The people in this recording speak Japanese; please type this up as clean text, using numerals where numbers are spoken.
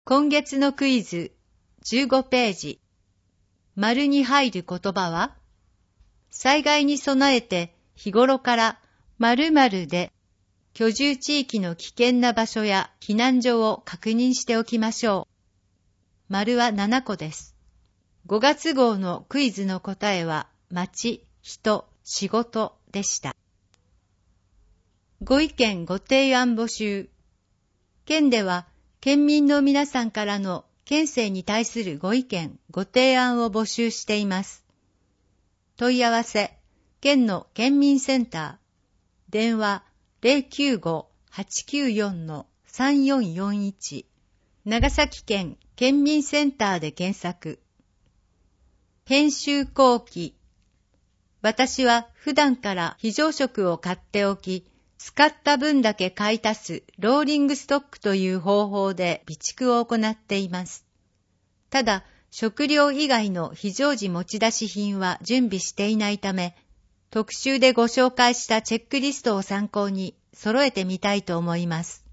今月のクイズ15ページ。丸に入る言葉は、災害に備えて日頃から〇〇で居住地域の危険な場所や避難所を確認しておきましょう。丸は7個です。5月号のクイズの答えは、町、人、仕事でした。ご意見ご提案募集。県では、県民の皆さんからの県政に対するご意見、ご提案を募集しています。問い合わせ、県の県民センター。電話095-894-3441。長崎県県民センターで検索。編集後期。私は普段から非常食を買っておき、使った分だけ買い足すローリングストックという方法で備蓄を行っています。ただ、食料以外の非常時持ち出し品は準備していないため、特集でご紹介したチェックリストを参考に揃えてみたいと思います。